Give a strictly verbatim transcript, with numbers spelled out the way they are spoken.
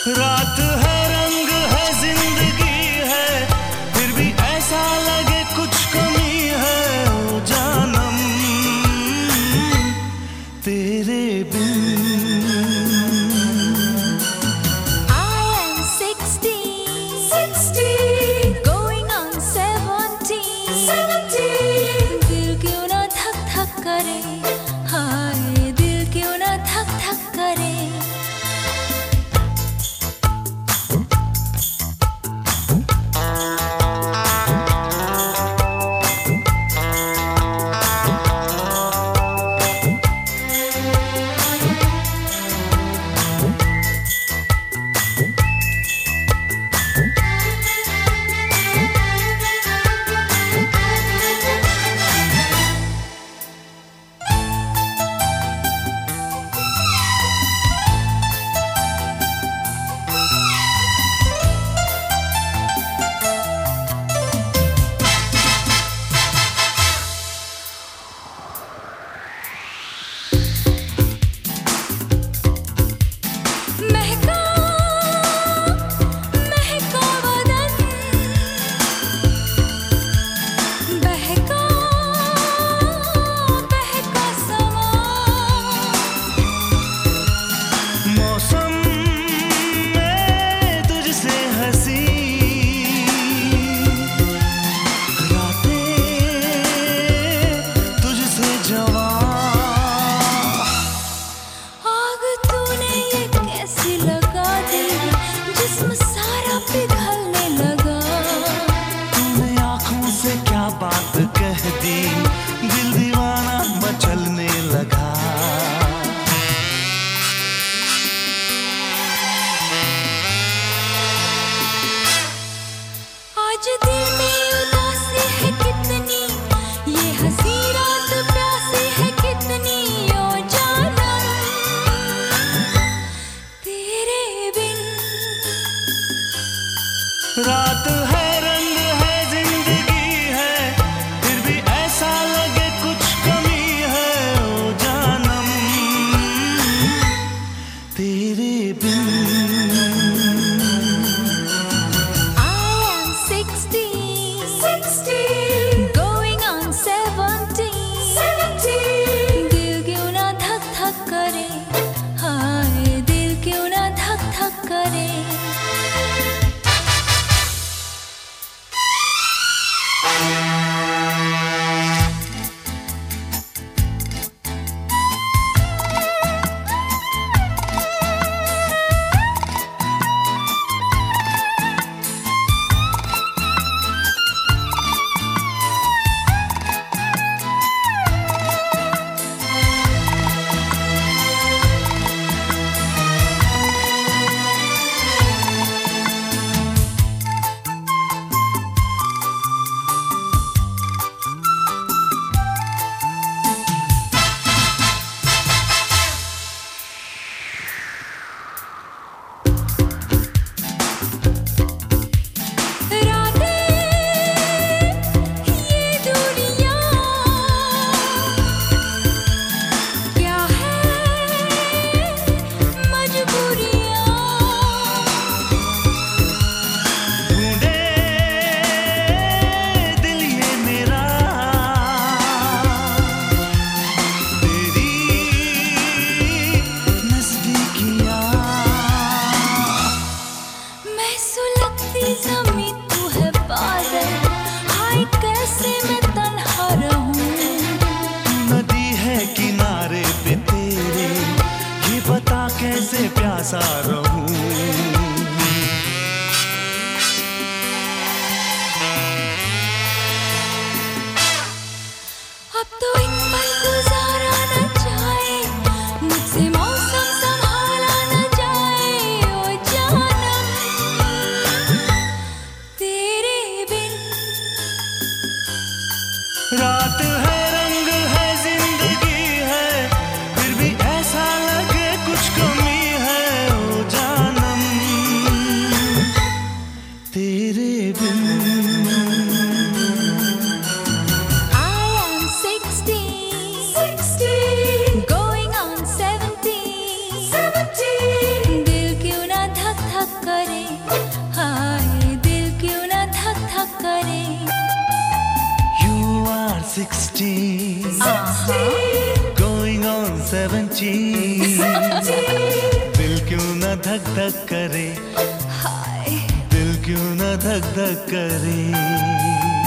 रात है, रंग है, जिंदगी है, फिर भी ऐसा लगे कुछ कमी है। ओ जानम तेरे बिन। I am sixteen, sixteen, going on seventeen, seventeen. दिल क्यों ना धक धक करे, हाय दिल क्यों ना धक धक करे। बात कह दी, दिल दीवाना मचलने लगा। आज दिल में उदासी है कितनी, ये हंसी रात प्यासी है कितनी। ओ जानम तेरे बिन। रात है, रंग है, जिंदगी है, फिर भी ऐसा लगे कुछ कमी है। ओ जानम तेरे बिन। I am sixteen, sixteen, going on seventeen, seventeen. दिल क्यों ना धक धक करे, हाय दिल क्यों ना धक धक करे। कैसे प्यासा रहूं। अब तो एक पल गुजारा न जाए, मुझसे मौसम संभाला न जाए। ओ जानम तेरे बिन। रात है, रंग है, जिंदगी है, फिर भी ऐसा लगे कुछ कमी है। ओ sixteen, Uh-huh. going on seventeen. दिल क्यों ना धक धक करे, हाय दिल क्यों ना धक धक करे.